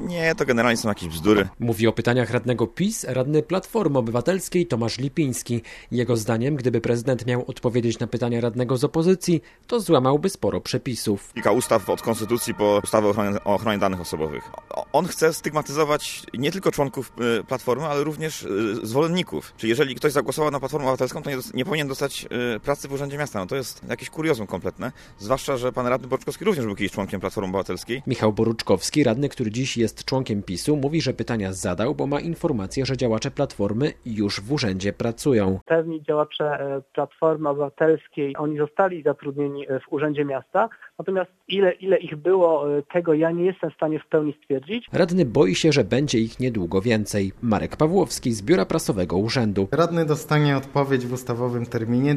Nie, to generalnie są jakieś bzdury. Mówi o pytaniach radnego PiS radny Platformy Obywatelskiej Tomasz Lipiński. Jego zdaniem, gdyby prezydent miał odpowiedzieć na pytania radnego z opozycji, to złamałby sporo przepisów. Kilka ustaw od konstytucji po ustawę o ochronie danych osobowych. On chce stygmatyzować nie tylko członków Platformy, ale również zwolenników. Czyli jeżeli ktoś zagłosował na Platformę Obywatelską, to nie powinien dostać pracy w Urzędzie Miasta. No to jest jakieś kuriozum kompletne. Zwłaszcza, że pan radny Boruczkowski również był kiedyś członkiem Platformy Obywatelskiej. Michał Boruczkowski, radny, który dziś jest członkiem PiS-u, mówi, że pytania zadał, bo ma informację, że działacze Platformy już w urzędzie pracują. Pewni działacze Platformy Obywatelskiej, oni zostali zatrudnieni w Urzędzie Miasta, natomiast ile ich było, tego ja nie jestem w stanie w pełni stwierdzić. Radny boi się, że będzie ich niedługo więcej. Marek Pawłowski z Biura Prasowego Urzędu. Radny dostanie odpowiedź w ustawowym terminie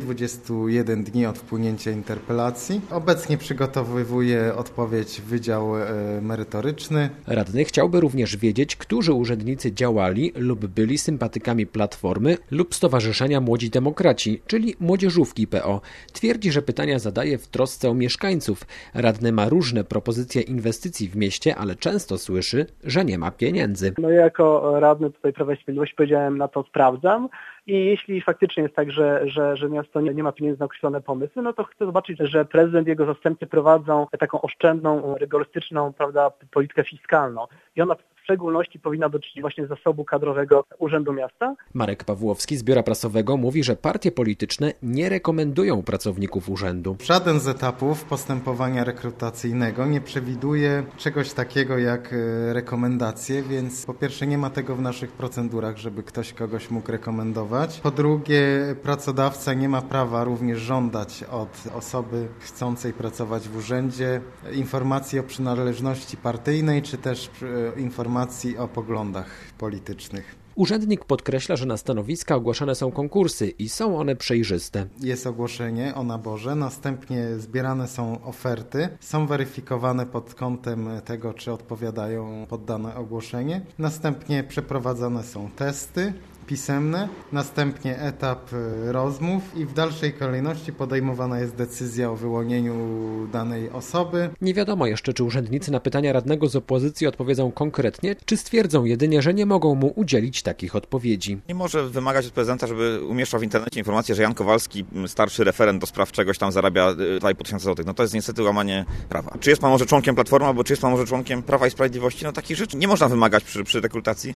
21 dni od wpłynięcia interpelacji. Obecnie przygotowuje odpowiedź Wydział Merytoryczny. Radny chciałby również wiedzieć, którzy urzędnicy działali lub byli sympatykami Platformy lub Stowarzyszenia Młodzi Demokraci, czyli Młodzieżówki PO. Twierdzi, że pytania zadaje w trosce o mieszkańców. Radny ma różne propozycje inwestycji w mieście, ale często słyszy, że nie ma pieniędzy. No ja jako radny tutaj Prawa i Sprawiedliwości powiedziałem, na to sprawdzam. I jeśli faktycznie jest tak, że miasto nie ma pieniędzy na określone pomysły, no to chcę zobaczyć, że prezydent i jego zastępcy prowadzą taką oszczędną, rygorystyczną, politykę fiskalną. I ona w szczególności powinna dotyczyć właśnie zasobu kadrowego Urzędu Miasta. Marek Pawłowski z Biura Prasowego mówi, że partie polityczne nie rekomendują pracowników urzędu. Żaden z etapów postępowania rekrutacyjnego nie przewiduje czegoś takiego jak rekomendacje, więc po pierwsze nie ma tego w naszych procedurach, żeby ktoś kogoś mógł rekomendować. Po drugie, pracodawca nie ma prawa również żądać od osoby chcącej pracować w urzędzie informacji o przynależności partyjnej, czy też informacji o poglądach politycznych. Urzędnik podkreśla, że na stanowiska ogłaszane są konkursy i są one przejrzyste. Jest ogłoszenie o naborze, następnie zbierane są oferty, są weryfikowane pod kątem tego, czy odpowiadają pod dane ogłoszenie. Następnie przeprowadzane są testy pisemne, następnie etap rozmów i w dalszej kolejności podejmowana jest decyzja o wyłonieniu danej osoby. Nie wiadomo jeszcze, czy urzędnicy na pytania radnego z opozycji odpowiedzą konkretnie, czy stwierdzą jedynie, że nie mogą mu udzielić takich odpowiedzi. Nie może wymagać od prezydenta, żeby umieszczał w internecie informację, że Jan Kowalski, starszy referent do spraw czegoś tam zarabia 2500 zł. No to jest niestety łamanie prawa. Czy jest pan może członkiem Platformy, albo czy jest pan może członkiem Prawa i Sprawiedliwości? No takich rzeczy nie można wymagać przy rekrutacji.